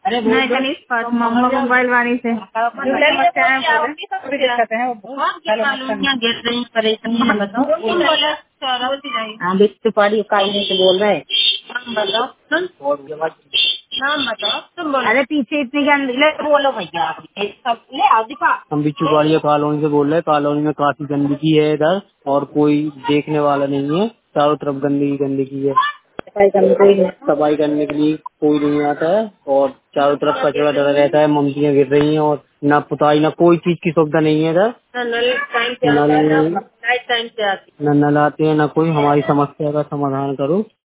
अरे नहीं कनीस पास मम्मा मोबाइल वाली से दिक्कत है गिर रही परेशानी है बताओ। हाँ बिस्टू पाड़ी कायदे से बोल रहे नाम बताओ नाम बताओ तुम बोलो। अरे पीछे इतनी गंदी ले बोलो भैया सब ले आओ दिखा। हम बिच्छू पाड़िया कॉलोनी से बोल रहे हैं। कॉलोनी में काफी गंदगी है इधर और कोई देखने वाला नहीं है। चारों तरफ गंदगी गंदगी है। सफाई करने के लिए कोई नहीं आता है और चारों तरफ कचरा डरा रहता है। ममतियाँ गिर रही हैं और ना पुताई ना कोई चीज की सुविधा नहीं है इधर। नल टाइम से आती न नल आते हैं ना कोई। हमारी समस्या का समाधान करो।